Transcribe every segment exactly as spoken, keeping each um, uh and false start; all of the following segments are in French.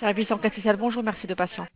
Service enquête spéciale, bonjour, merci de patienter.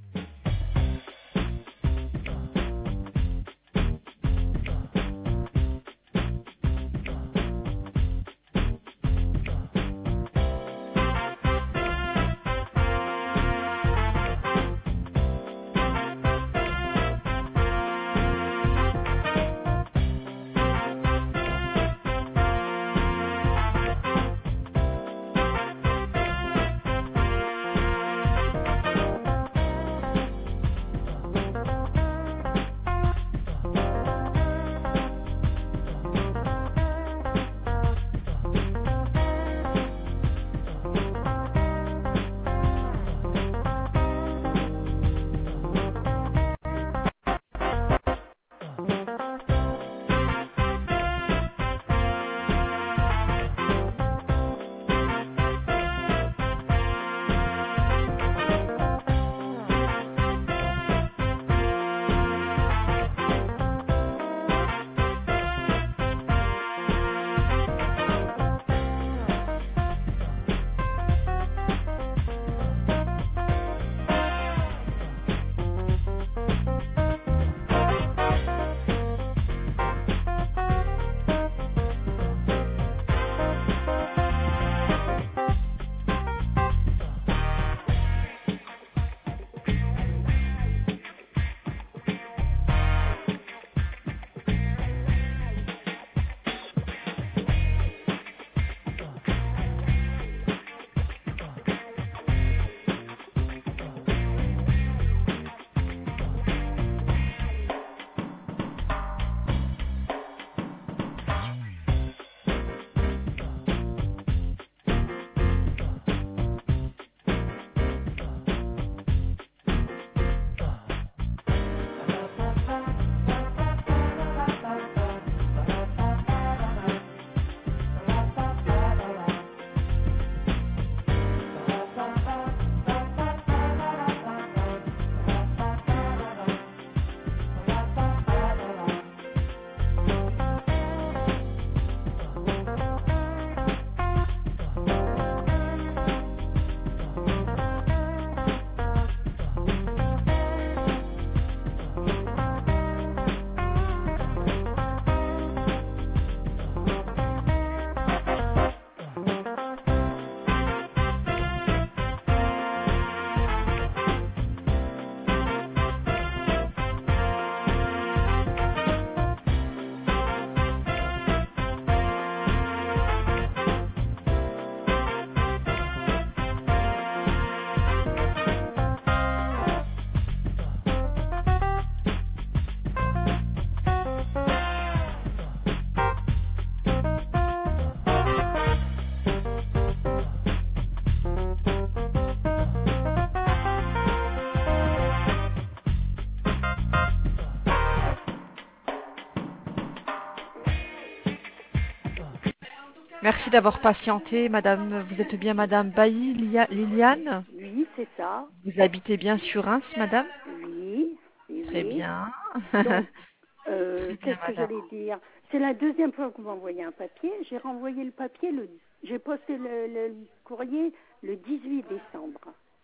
Merci d'avoir patienté, madame. Vous êtes bien madame Bailly Lia- Liliane? Oui, c'est ça. Vous habitez bien sur Reims, madame? Oui, oui, Très oui. bien. Donc, euh, Très bien, qu'est-ce que madame. j'allais dire? C'est la deuxième fois que vous m'envoyez un papier. J'ai renvoyé le papier, le, j'ai posté le, le courrier le dix-huit décembre.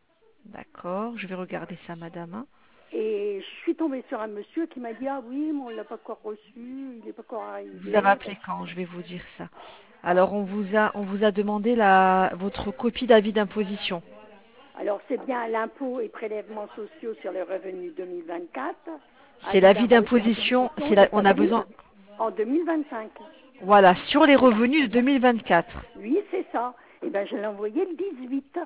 D'accord, je vais regarder ça, madame, hein. Et je suis tombée sur un monsieur qui m'a dit, ah oui, mais on ne l'a pas encore reçu, il n'est pas encore Vous avez arrivé. appelé quand? Je vais vous dire ça. Alors, on vous a, on vous a demandé la, votre copie d'avis d'imposition. Alors, c'est bien l'impôt et prélèvements sociaux sur les revenus deux mille vingt-quatre. C'est Avis l'avis d'imposition. d'imposition C'est la- est on a sorti besoin, en deux mille vingt-cinq. voilà, sur les Voilà. revenus de deux mille vingt-quatre. Oui, c'est ça. Eh bien, je l'ai envoyé le dix-huit.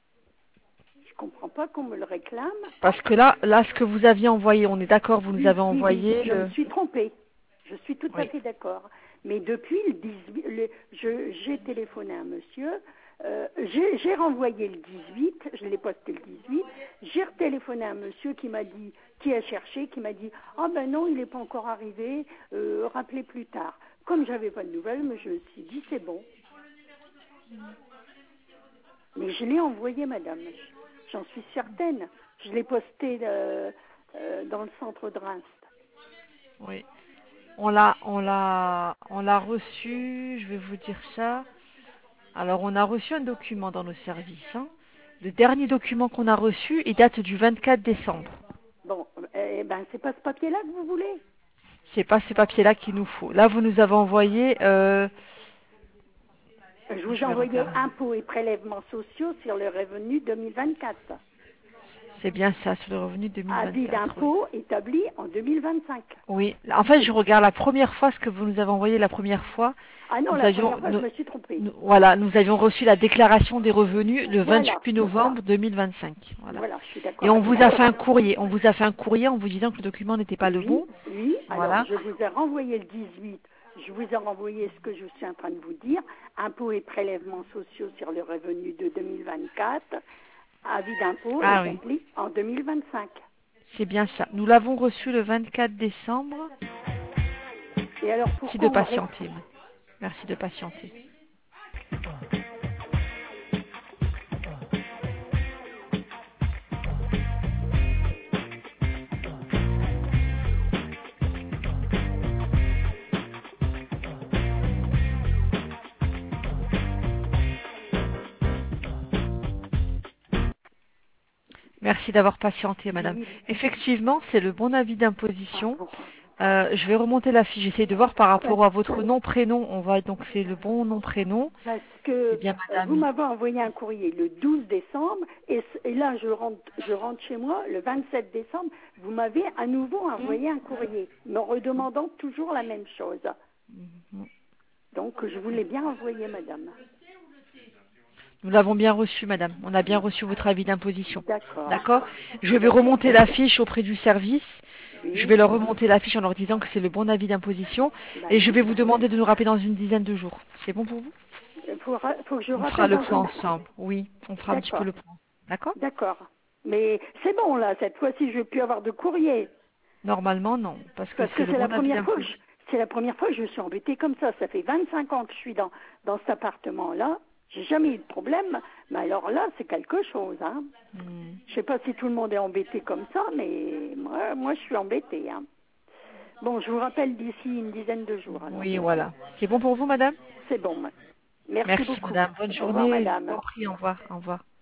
Je comprends pas qu'on me le réclame. Parce que là, là, ce que vous aviez envoyé, on est d'accord, vous nous Oui, avez oui, oui, envoyé je me le. suis trompée. Je suis tout à Oui. fait d'accord. Mais depuis le dix-huit, le- je- j'ai téléphoné à un monsieur, euh, j'ai j'ai renvoyé le dix-huit, je l'ai posté le dix-huit, j'ai retéléphoné à un monsieur qui m'a dit, qui a cherché, qui m'a dit, ah ben non, il n'est pas encore arrivé, euh, rappelez plus tard. Comme j'avais pas de nouvelles, mais je me suis dit, c'est bon. Mais je l'ai envoyé, madame. J'en suis certaine. Je l'ai posté euh, euh, dans le centre de Reims. Oui. On l'a, on l'a, on l'a reçu. Je vais vous dire ça. Alors, on a reçu un document dans nos services, hein. Le dernier document qu'on a reçu, il date du vingt-quatre décembre. Bon, eh ben, c'est pas ce papier-là que vous voulez? C'est pas ces papiers-là qu'il nous faut. Là, vous nous avez envoyé... Euh, Je vous ai je vais envoyé regarder. impôts et prélèvements sociaux sur le revenu deux mille vingt-quatre. C'est bien ça, sur le revenu Avis deux mille vingt-quatre. Oui. d'impôt établi en deux mille vingt-cinq. Oui. En fait, je regarde la première fois ce que vous nous avez envoyé la première fois. Ah non, Nous la avions, première fois, je nous, me suis trompée. nous- voilà, nous avions reçu la déclaration des revenus le Voilà, vingt-huit voilà, novembre deux mille vingt-cinq. Voilà. voilà, je suis Et d'accord on avec vous a fait vous. un courrier. On vous a fait un courrier en vous disant que le document n'était pas le Oui, bon. oui, alors Voilà. je vous ai renvoyé le dix-huit, je vous ai renvoyé ce que je suis en train de vous dire, impôts et prélèvements sociaux sur le revenu de deux mille vingt-quatre, avis d'impôt Ah oui. établi en deux mille vingt-cinq. C'est bien ça. Nous l'avons reçu le vingt-quatre décembre. Et alors Merci de pourquoi on me ré- patienter. Merci de patienter. Merci d'avoir patienté, madame. Oui, Effectivement, c'est le bon avis d'imposition. bravo. Euh, je vais remonter la fiche. J'essaie de voir par Parce, rapport à votre nom, prénom. On va donc c'est le bon nom, prénom. parce C'est que bien euh, vous madame. m'avez envoyé un courrier le douze décembre et, c- et là je rentre, je rentre chez moi le vingt-sept décembre, vous m'avez à nouveau envoyé un courrier me redemandant toujours la même chose. Donc je vous l'ai bien envoyé, madame. Nous l'avons bien reçu, madame. On a bien reçu votre avis d'imposition. D'accord. D'accord. Je vais remonter la fiche auprès du service. Je Oui, vais leur remonter la fiche en leur disant que c'est le bon avis d'imposition. Et je d'accord. vais vous demander de nous rappeler dans une dizaine de jours. C'est bon pour vous? Il faut, ra- faut que je On fera rappelle le dans point une... ensemble. Oui, on fera un petit peu D'accord, le point. D'accord. d'accord. Mais c'est bon là, cette fois-ci je vais plus avoir de courrier. Normalement, non, parce que Parce que c'est le c'est la bon avis première fois que je, d'imposition. c'est la première fois que je suis embêtée comme ça. Ça fait vingt-cinq ans que je suis dans, dans cet appartement-là. J'ai jamais eu de problème. Mais alors là, c'est quelque chose, hein. Hmm. Je sais pas si tout le monde est embêté comme ça, mais moi, moi je suis embêtée, hein. Bon, je vous rappelle d'ici une dizaine de jours, alors. Oui, voilà. C'est bon pour vous, madame? C'est bon. Merci Merci, beaucoup. madame. Bonne Au revoir, journée. Je vous madame. en prie. Au revoir. Au revoir.